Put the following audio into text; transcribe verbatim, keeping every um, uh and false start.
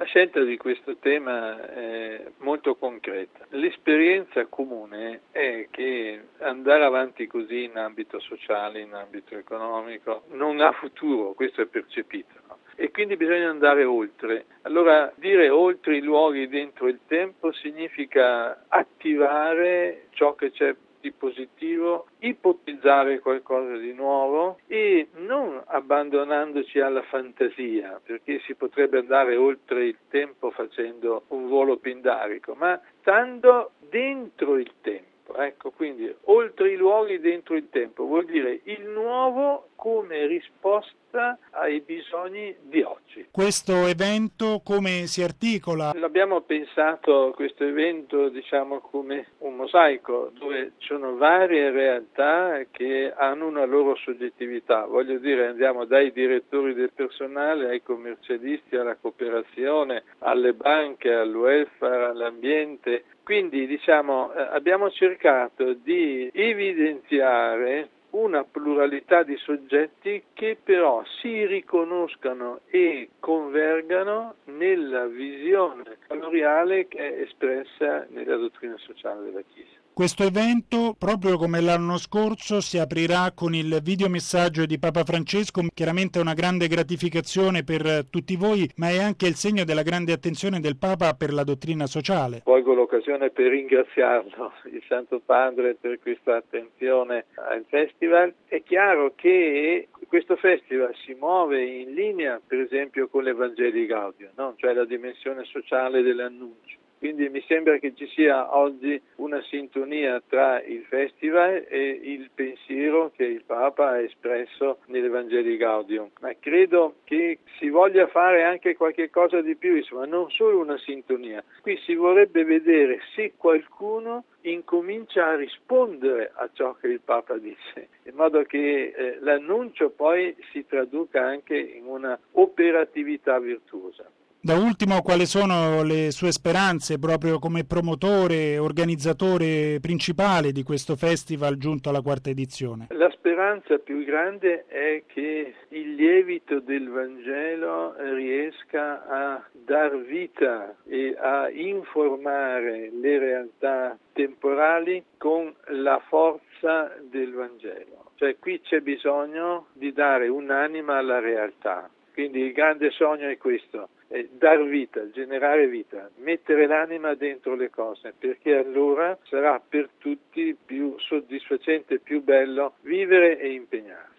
La scelta di questo tema è molto concreta. L'esperienza comune è che andare avanti così in ambito sociale, in ambito economico, non ha futuro, questo è percepito, no? E quindi bisogna andare oltre. Allora, dire oltre i luoghi dentro il tempo significa attivare ciò che c'è di positivo, ipotizzare qualcosa di nuovo e non abbandonandoci alla fantasia, perché si potrebbe andare oltre il tempo facendo un volo pindarico, ma stando dentro il tempo. Ecco, quindi oltre i luoghi dentro il tempo vuol dire il nuovo come risposta ai bisogni di oggi. Questo evento come si articola? L'abbiamo pensato questo evento, diciamo, come un mosaico dove ci sono varie realtà che hanno una loro soggettività. Voglio dire, andiamo dai direttori del personale ai commercialisti, alla cooperazione, alle banche, al welfare, all'ambiente. Quindi, diciamo, abbiamo cercato di evidenziare una pluralità di soggetti che però si riconoscano e convergano nella visione valoriale che è espressa nella dottrina sociale della Chiesa. Questo evento, proprio come l'anno scorso, si aprirà con il videomessaggio di Papa Francesco. Chiaramente è una grande gratificazione per tutti voi, ma è anche il segno della grande attenzione del Papa per la dottrina sociale. Colgo l'occasione per ringraziarlo, il Santo Padre, per questa attenzione al festival. È chiaro che questo festival si muove in linea, per esempio, con l'Evangelii Gaudium, no? Cioè la dimensione sociale dell'annuncio. Quindi mi sembra che ci sia oggi una sintonia tra il festival e il pensiero che il Papa ha espresso nell'Evangelii Gaudium. Ma credo che si voglia fare anche qualche cosa di più, insomma, non solo una sintonia. Qui si vorrebbe vedere se qualcuno incomincia a rispondere a ciò che il Papa dice, in modo che eh, l'annuncio poi si traduca anche in una operatività virtuosa. Da ultimo, quali sono le sue speranze proprio come promotore e organizzatore principale di questo festival giunto alla quarta edizione? La speranza più grande è che il lievito del Vangelo riesca a dar vita e a informare le realtà temporali con la forza del Vangelo. Cioè qui c'è bisogno di dare un'anima alla realtà. Quindi il grande sogno è questo, è dar vita, generare vita, mettere l'anima dentro le cose, perché allora sarà per tutti più soddisfacente, più bello vivere e impegnare.